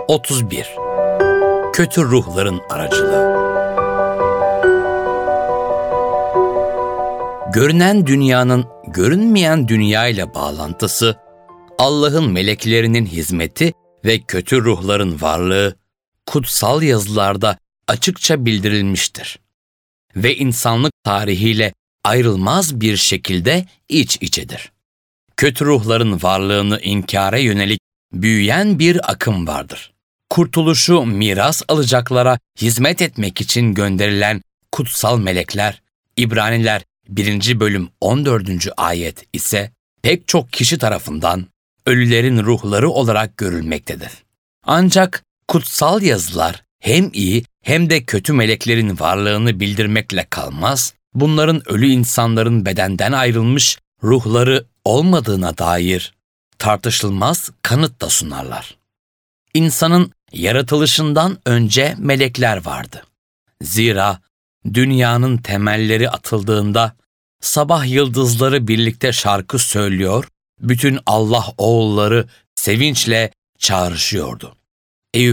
31. Kötü ruhların aracılığı. Görünen dünyanın görünmeyen dünya ile bağlantısı, Allah'ın meleklerinin hizmeti ve kötü ruhların varlığı kutsal yazılarda açıkça bildirilmiştir ve insanlık tarihiyle ayrılmaz bir şekilde iç içedir. Kötü ruhların varlığını inkara yönelik büyüyen bir akım vardır. Kurtuluşu miras alacaklara hizmet etmek için gönderilen kutsal melekler, İbraniler 1. bölüm 14. ayet ise pek çok kişi tarafından ölülerin ruhları olarak görülmektedir. Ancak kutsal yazılar hem iyi hem de kötü meleklerin varlığını bildirmekle kalmaz, bunların ölü insanların bedenden ayrılmış ruhları olmadığına dair tartışılmaz kanıt da sunarlar. İnsanın yaratılışından önce melekler vardı. Zira dünyanın temelleri atıldığında sabah yıldızları birlikte şarkı söylüyor, bütün Allah oğulları sevinçle çağrışıyordu. Eyüp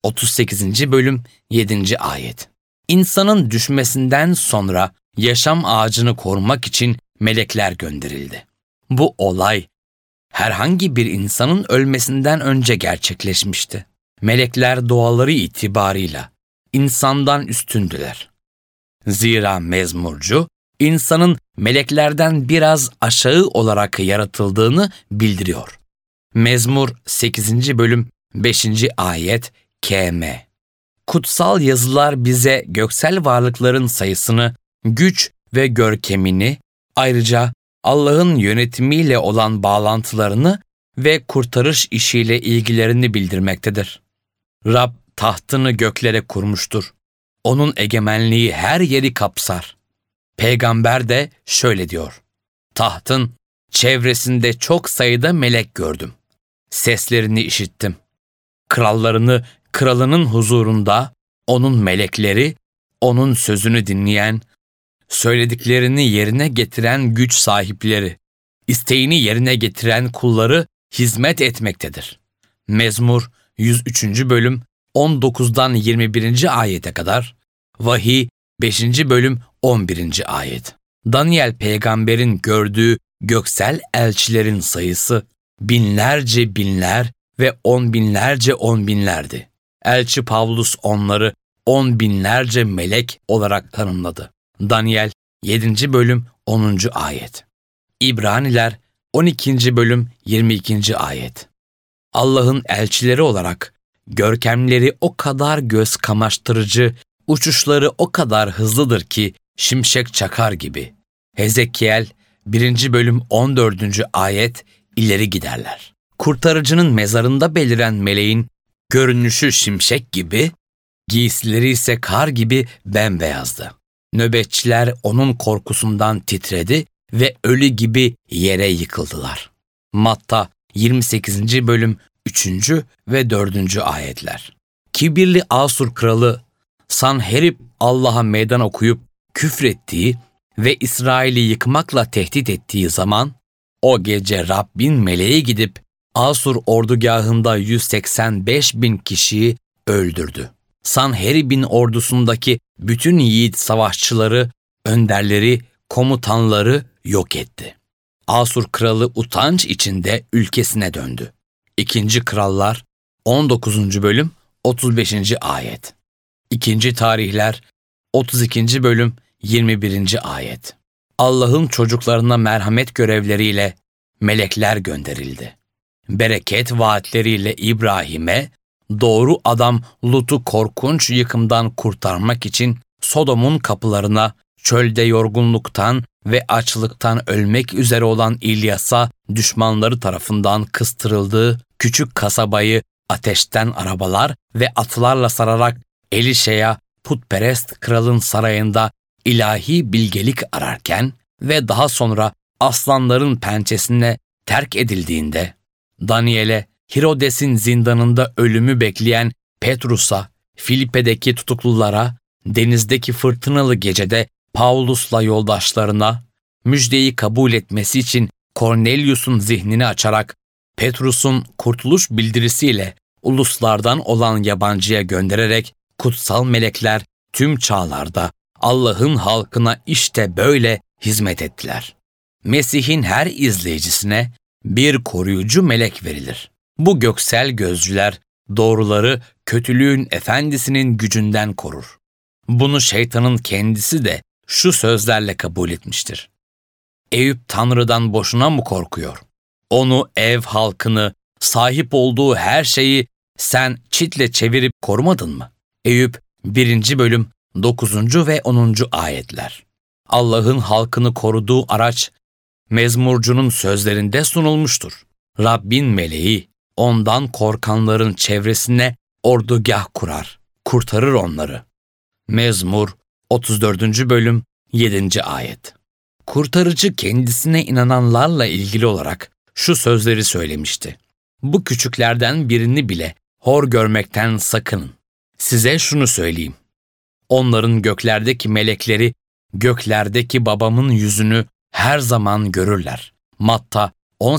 38. bölüm 7. ayet. İnsanın düşmesinden sonra yaşam ağacını korumak için melekler gönderildi. Bu olay herhangi bir insanın ölmesinden önce gerçekleşmişti. Melekler doğaları itibarıyla insandan üstündüler. Zira mezmurcu, insanın meleklerden biraz aşağı olarak yaratıldığını bildiriyor. Mezmur 8. bölüm 5. ayet km. Kutsal yazılar bize göksel varlıkların sayısını, güç ve görkemini, ayrıca Allah'ın yönetimiyle olan bağlantılarını ve kurtarış işiyle ilgilerini bildirmektedir. Rab tahtını göklere kurmuştur. Onun egemenliği her yeri kapsar. Peygamber de şöyle diyor: tahtın çevresinde çok sayıda melek gördüm. Seslerini işittim. Kralının huzurunda onun melekleri, onun sözünü dinleyen, söylediklerini yerine getiren güç sahipleri, isteğini yerine getiren kulları hizmet etmektedir. Mezmur 103. bölüm 19'dan 21. ayete kadar, Vahiy 5. bölüm 11. ayet. Daniel peygamberin gördüğü göksel elçilerin sayısı binlerce binler ve on binlerdi. Elçi Pavlus onları 10 binlerce melek olarak tanımladı. Daniel 7. bölüm 10. ayet. İbraniler 12. bölüm 22. ayet. Allah'ın elçileri olarak görkemleri o kadar göz kamaştırıcı, uçuşları o kadar hızlıdır ki şimşek çakar gibi. Hezekiel 1. bölüm 14. ayet ileri giderler. Kurtarıcının mezarında beliren meleğin görünüşü şimşek gibi, giysileri ise kar gibi bembeyazdı. Nöbetçiler onun korkusundan titredi ve ölü gibi yere yıkıldılar. Matta 28. bölüm 3. ve 4. ayetler. Kibirli Asur kralı Sanherib Allah'a meydan okuyup küfrettiği ve İsrail'i yıkmakla tehdit ettiği zaman, o gece Rabbin meleği gidip Asur ordugahında 185.000 kişiyi öldürdü. Sanherib'in ordusundaki bütün yiğit savaşçıları, önderleri, komutanları yok etti. Asur kralı utanç içinde ülkesine döndü. 2. Krallar 19. bölüm 35. ayet. 2. Tarihler 32. bölüm 21. ayet. Allah'ın çocuklarına merhamet görevleriyle melekler gönderildi. Bereket vaatleriyle İbrahim'e, doğru adam Lut'u korkunç yıkımdan kurtarmak için Sodom'un kapılarına, çölde yorgunluktan ve açlıktan ölmek üzere olan İlyas'a düşmanları tarafından kıstırıldığı küçük kasabayı ateşten arabalar ve atlarla sararak Elişe'ye putperest kralın sarayında ilahi bilgelik ararken ve daha sonra aslanların pençesine terk edildiğinde, Daniel'e, Hirodes'in zindanında ölümü bekleyen Petrus'a, Filipe'deki tutuklulara, denizdeki fırtınalı gecede Pavlus'la yoldaşlarına, müjdeyi kabul etmesi için Kornelius'un zihnini açarak Petrus'un kurtuluş bildirisiyle uluslardan olan yabancıya göndererek kutsal melekler tüm çağlarda Allah'ın halkına işte böyle hizmet ettiler. Mesih'in her izleyicisine bir koruyucu melek verilir. Bu göksel gözcüler doğruları kötülüğün efendisinin gücünden korur. Bunu şeytanın kendisi de şu sözlerle kabul etmiştir. Eyüp Tanrı'dan boşuna mı korkuyor? Onu, ev halkını, sahip olduğu her şeyi sen çitle çevirip korumadın mı? Eyüp 1. bölüm 9. ve 10. ayetler. Allah'ın halkını koruduğu araç mezmurcunun sözlerinde sunulmuştur. Rabbin meleği ondan korkanların çevresine ordugah kurar, kurtarır onları. Mezmur 34. bölüm 7. ayet. Kurtarıcı kendisine inananlarla ilgili olarak şu sözleri söylemişti. Bu küçüklerden birini bile hor görmekten sakının. Size şunu söyleyeyim. Onların göklerdeki melekleri, göklerdeki babamın yüzünü her zaman görürler. Matta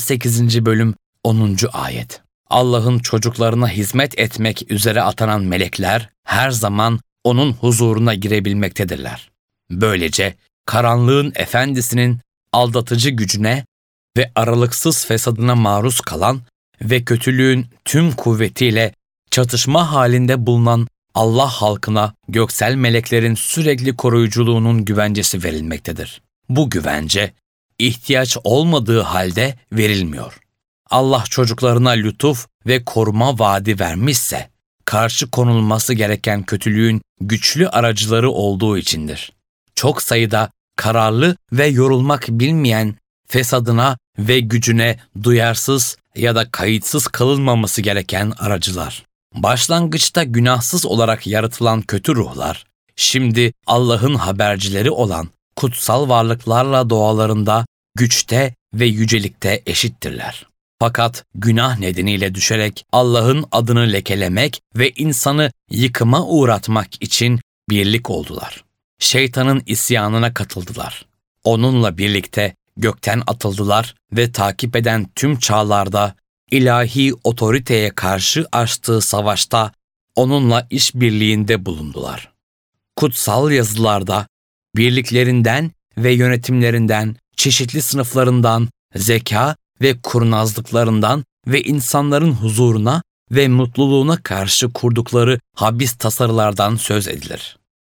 18. bölüm 10. ayet. Allah'ın çocuklarına hizmet etmek üzere atanan melekler her zaman onun huzuruna girebilmektedirler. Böylece karanlığın efendisinin aldatıcı gücüne ve aralıksız fesadına maruz kalan ve kötülüğün tüm kuvvetiyle çatışma halinde bulunan Allah halkına göksel meleklerin sürekli koruyuculuğunun güvencesi verilmektedir. Bu güvence ihtiyaç olmadığı halde verilmiyor. Allah çocuklarına lütuf ve koruma vaadi vermişse, karşı konulması gereken kötülüğün güçlü aracıları olduğu içindir. Çok sayıda kararlı ve yorulmak bilmeyen, fesadına ve gücüne duyarsız ya da kayıtsız kalınmaması gereken aracılar. Başlangıçta günahsız olarak yaratılan kötü ruhlar, şimdi Allah'ın habercileri olan kutsal varlıklarla doğalarında, güçte ve yücelikte eşittirler. Fakat günah nedeniyle düşerek Allah'ın adını lekelemek ve insanı yıkıma uğratmak için birlik oldular. Şeytanın isyanına katıldılar. Onunla birlikte gökten atıldılar ve takip eden tüm çağlarda ilahi otoriteye karşı açtığı savaşta onunla işbirliğinde bulundular. Kutsal yazılarda birliklerinden ve yönetimlerinden, çeşitli sınıflarından, zeka ve kurnazlıklarından ve insanların huzuruna ve mutluluğuna karşı kurdukları habis tasarılardan söz edilir.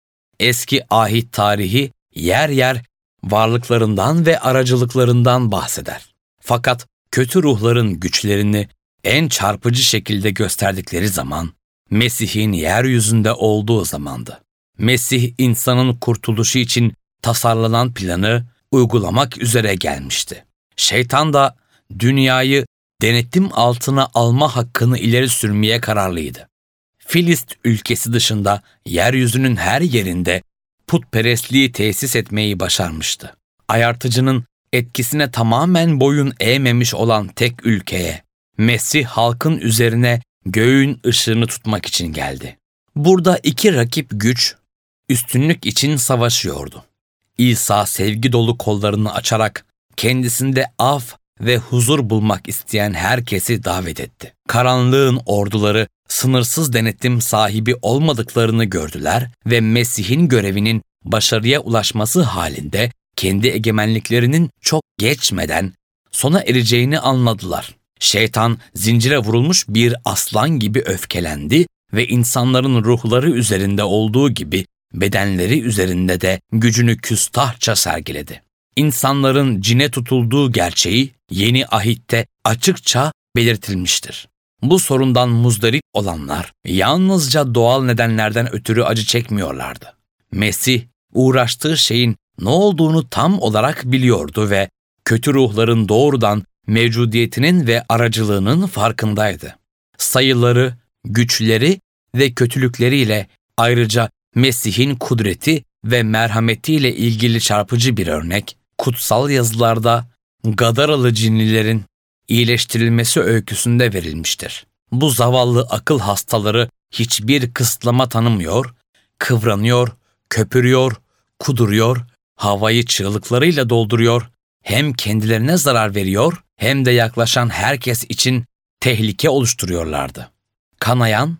Eski ahit tarihi yer yer varlıklarından ve aracılıklarından bahseder. Fakat kötü ruhların güçlerini en çarpıcı şekilde gösterdikleri zaman, Mesih'in yeryüzünde olduğu zamandı. Mesih insanın kurtuluşu için tasarlanan planı uygulamak üzere gelmişti. Şeytan da dünyayı denetim altına alma hakkını ileri sürmeye kararlıydı. Filist ülkesi dışında yeryüzünün her yerinde putperestliği tesis etmeyi başarmıştı. Ayartıcının etkisine tamamen boyun eğmemiş olan tek ülkeye, Mesih halkın üzerine göğün ışığını tutmak için geldi. Burada iki rakip güç, üstünlük için savaşıyordu. İsa sevgi dolu kollarını açarak kendisinde af ve huzur bulmak isteyen herkesi davet etti. Karanlığın orduları sınırsız denetim sahibi olmadıklarını gördüler ve Mesih'in görevinin başarıya ulaşması halinde kendi egemenliklerinin çok geçmeden sona ereceğini anladılar. Şeytan zincire vurulmuş bir aslan gibi öfkelendi ve insanların ruhları üzerinde olduğu gibi bedenleri üzerinde de gücünü küstahça sergiledi. İnsanların cine tutulduğu gerçeği yeni ahitte açıkça belirtilmiştir. Bu sorundan muzdarip olanlar yalnızca doğal nedenlerden ötürü acı çekmiyorlardı. Mesih uğraştığı şeyin ne olduğunu tam olarak biliyordu ve kötü ruhların doğrudan mevcudiyetinin ve aracılığının farkındaydı. Sayıları, güçleri ve kötülükleriyle ayrıca Mesih'in kudreti ve merhametiyle ilgili çarpıcı bir örnek, kutsal yazılarda Gadaralı cinlilerin iyileştirilmesi öyküsünde verilmiştir. Bu zavallı akıl hastaları hiçbir kısıtlama tanımıyor, kıvranıyor, köpürüyor, kuduruyor, havayı çığlıklarıyla dolduruyor, hem kendilerine zarar veriyor hem de yaklaşan herkes için tehlike oluşturuyorlardı. Kanayan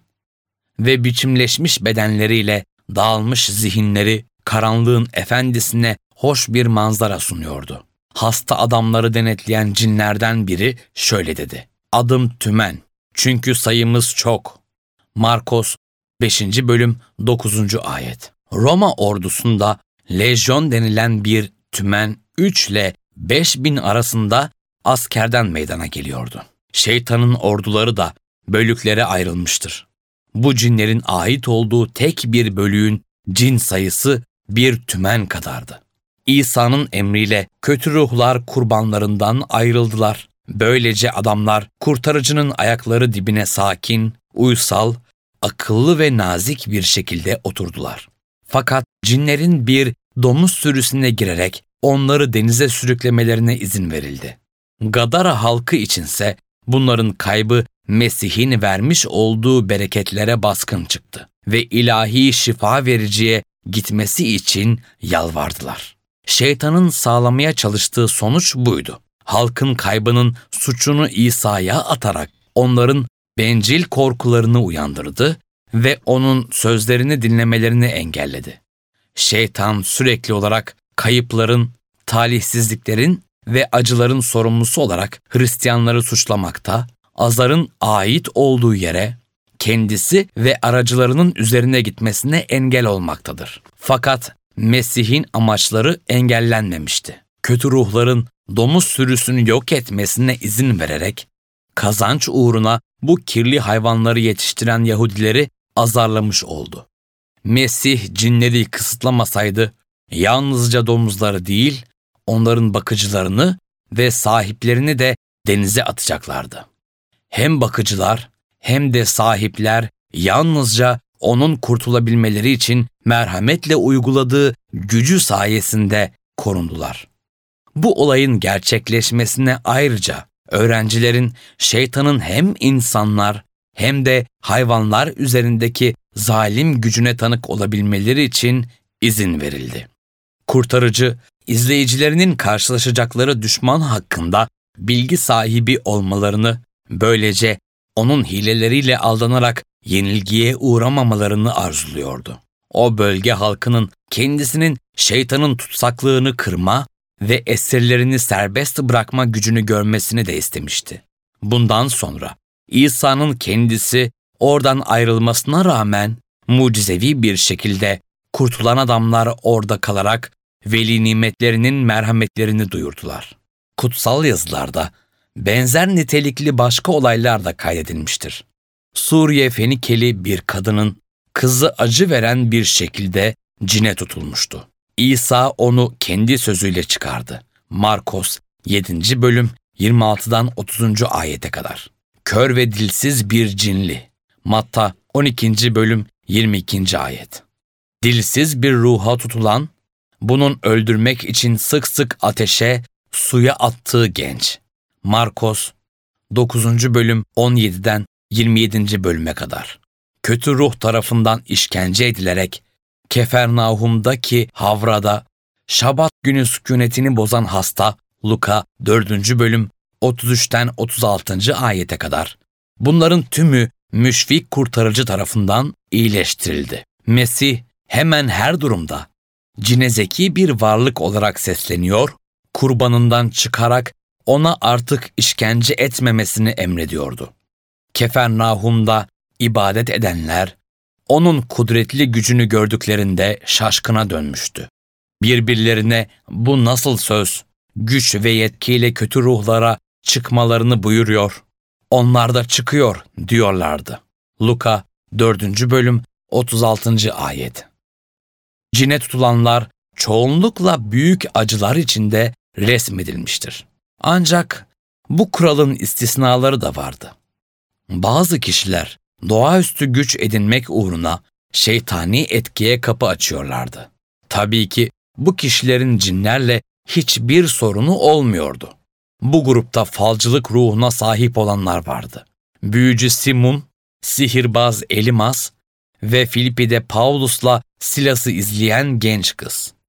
ve biçimleşmiş bedenleriyle dağılmış zihinleri karanlığın efendisine hoş bir manzara sunuyordu. Hasta adamları denetleyen cinlerden biri şöyle dedi: "Adım Tümen, çünkü sayımız çok." Markos 5. bölüm 9. ayet. Roma ordusunda lejyon denilen bir tümen 3 ile 5 bin arasında askerden meydana geliyordu. Şeytanın orduları da bölüklere ayrılmıştır. Bu cinlerin ait olduğu tek bir bölüğün cin sayısı bir tümen kadardı. İsa'nın emriyle kötü ruhlar kurbanlarından ayrıldılar. Böylece adamlar kurtarıcının ayakları dibine sakin, uysal, akıllı ve nazik bir şekilde oturdular. Fakat cinlerin bir domuz sürüsüne girerek onları denize sürüklemelerine izin verildi. Gadara halkı içinse bunların kaybı Mesih'in vermiş olduğu bereketlere baskın çıktı ve ilahi şifa vericiye gitmesi için yalvardılar. Şeytanın sağlamaya çalıştığı sonuç buydu. Halkın kaybının suçunu İsa'ya atarak onların bencil korkularını uyandırdı ve onun sözlerini dinlemelerini engelledi. Şeytan sürekli olarak kayıpların, talihsizliklerin ve acıların sorumlusu olarak Hristiyanları suçlamakta, azarın ait olduğu yere kendisi ve aracılarının üzerine gitmesine engel olmaktadır. Fakat Mesih'in amaçları engellenmemişti. Kötü ruhların domuz sürüsünü yok etmesine izin vererek kazanç uğruna bu kirli hayvanları yetiştiren Yahudileri azarlamış oldu. Mesih cinleri kısıtlamasaydı yalnızca domuzları değil, onların bakıcılarını ve sahiplerini de denize atacaklardı. Hem bakıcılar hem de sahipler yalnızca onun kurtulabilmeleri için merhametle uyguladığı gücü sayesinde korundular. Bu olayın gerçekleşmesine ayrıca öğrencilerin şeytanın hem insanlar hem de hayvanlar üzerindeki zalim gücüne tanık olabilmeleri için izin verildi. Kurtarıcı, izleyicilerinin karşılaşacakları düşman hakkında bilgi sahibi olmalarını, böylece onun hileleriyle aldanarak yenilgiye uğramamalarını arzuluyordu. O bölge halkının kendisinin şeytanın tutsaklığını kırma ve esirlerini serbest bırakma gücünü görmesini de istemişti. Bundan sonra İsa'nın kendisi oradan ayrılmasına rağmen mucizevi bir şekilde kurtulan adamlar orada kalarak veli nimetlerinin merhametlerini duyurdular. Kutsal yazılarda benzer nitelikli başka olaylar da kaydedilmiştir. Suriye Fenikeli bir kadının kızı acı veren bir şekilde cine tutulmuştu. İsa onu kendi sözüyle çıkardı. Markos 7. bölüm 26'dan 30. ayete kadar. Kör ve dilsiz bir cinli. Matta 12. bölüm 22. ayet. Dilsiz bir ruha tutulan, bunun öldürmek için sık sık ateşe, suya attığı genç. Markos 9. bölüm 17'den 27. bölüme kadar. Kötü ruh tarafından işkence edilerek Kefernaum'daki Havra'da Şabat günü sükunetini bozan hasta Luka 4. bölüm 33'ten 36. ayete kadar. Bunların tümü müşfik kurtarıcı tarafından iyileştirildi. Mesih hemen her durumda cine zeki bir varlık olarak sesleniyor, kurbanından çıkarak ona artık işkence etmemesini emrediyordu. Kefernaum'da ibadet edenler onun kudretli gücünü gördüklerinde şaşkına dönmüştü. Birbirlerine bu nasıl söz, güç ve yetkiyle kötü ruhlara çıkmalarını buyuruyor, onlar da çıkıyor diyorlardı. Luka 4. bölüm 36. ayet. Cine tutulanlar çoğunlukla büyük acılar içinde resmedilmiştir. Ancak bu kuralın istisnaları da vardı. Bazı kişiler doğaüstü güç edinmek uğruna şeytani etkiye kapı açıyorlardı. Tabii ki bu kişilerin cinlerle hiçbir sorunu olmuyordu. Bu grupta falcılık ruhuna sahip olanlar vardı. Büyücü Simon, sihirbaz Elimas ve Filipi'de Paulus'la Silas'ı izleyen genç kız.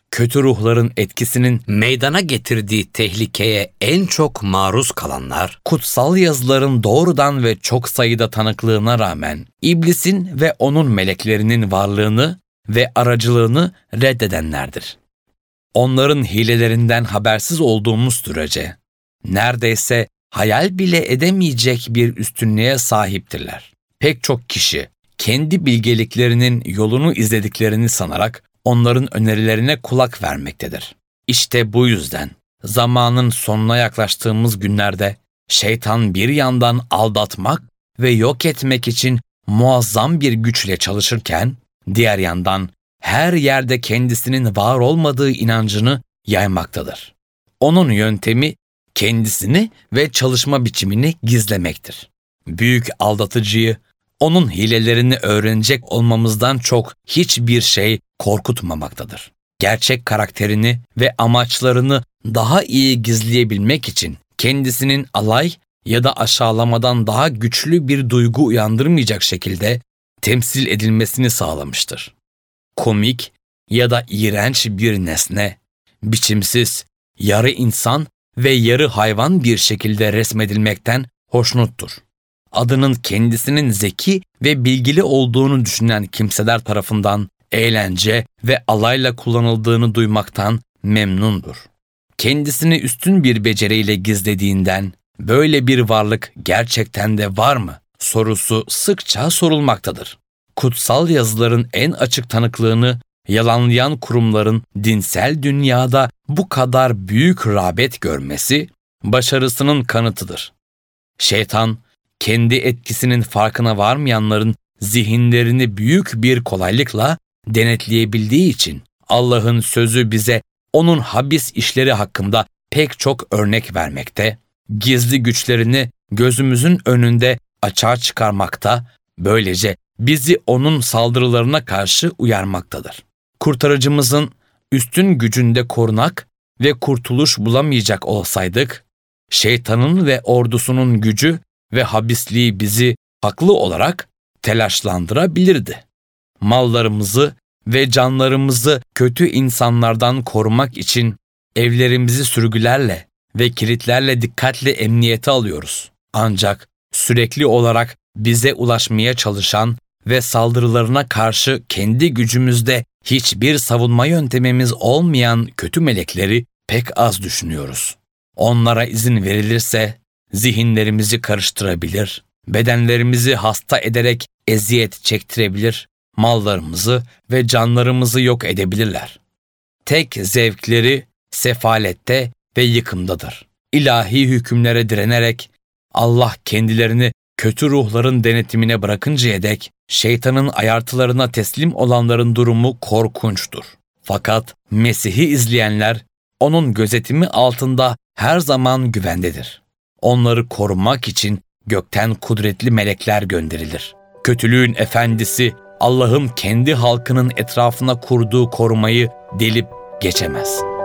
kötü ruhların etkisinin meydana getirdiği tehlikeye en çok maruz kalanlar, kutsal yazıların doğrudan ve çok sayıda tanıklığına rağmen iblisin ve onun meleklerinin varlığını ve aracılığını reddedenlerdir. Onların hilelerinden habersiz olduğumuz sürece neredeyse hayal bile edemeyecek bir üstünlüğe sahiptirler. Pek çok kişi kendi bilgeliklerinin yolunu izlediklerini sanarak onların önerilerine kulak vermektedir. İşte bu yüzden zamanın sonuna yaklaştığımız günlerde şeytan bir yandan aldatmak ve yok etmek için muazzam bir güçle çalışırken, diğer yandan her yerde kendisinin var olmadığı inancını yaymaktadır. Onun yöntemi kendisini ve çalışma biçimini gizlemektir. Büyük aldatıcıyı, onun hilelerini öğrenecek olmamızdan çok hiçbir şey korkutmamaktadır. Gerçek karakterini ve amaçlarını daha iyi gizleyebilmek için kendisinin alay ya da aşağılamadan daha güçlü bir duygu uyandırmayacak şekilde temsil edilmesini sağlamıştır. Komik ya da iğrenç bir nesne, biçimsiz, yarı insan ve yarı hayvan bir şekilde resmedilmekten hoşnuttur. Adının kendisinin zeki ve bilgili olduğunu düşünen kimseler tarafından eğlence ve alayla kullanıldığını duymaktan memnundur. Kendisini üstün bir beceriyle gizlediğinden böyle bir varlık gerçekten de var mı sorusu sıkça sorulmaktadır. Kutsal yazıların en açık tanıklığını yalanlayan kurumların dinsel dünyada bu kadar büyük rağbet görmesi başarısının kanıtıdır. Şeytan, kendi etkisinin farkına varmayanların zihinlerini büyük bir kolaylıkla denetleyebildiği için Allah'ın sözü bize onun habis işleri hakkında pek çok örnek vermekte, gizli güçlerini gözümüzün önünde açığa çıkarmakta, böylece bizi onun saldırılarına karşı uyarmaktadır. Kurtarıcımızın üstün gücünde korunak ve kurtuluş bulamayacak olsaydık, şeytanın ve ordusunun gücü ve habisliği bizi haklı olarak telaşlandırabilirdi. Mallarımızı ve canlarımızı kötü insanlardan korumak için evlerimizi sürgülerle ve kilitlerle dikkatli emniyete alıyoruz. Ancak sürekli olarak bize ulaşmaya çalışan ve saldırılarına karşı kendi gücümüzde hiçbir savunma yöntemimiz olmayan kötü melekleri pek az düşünüyoruz. Onlara izin verilirse zihinlerimizi karıştırabilir, bedenlerimizi hasta ederek eziyet çektirebilir, mallarımızı ve canlarımızı yok edebilirler. Tek zevkleri sefalette ve yıkımdadır. İlahi hükümlere direnerek Allah kendilerini kötü ruhların denetimine bırakıncaya dek şeytanın ayartılarına teslim olanların durumu korkunçtur. Fakat Mesih'i izleyenler onun gözetimi altında her zaman güvendedir. Onları korumak için gökten kudretli melekler gönderilir. Kötülüğün efendisi Allah'ın kendi halkının etrafına kurduğu korumayı delip geçemez.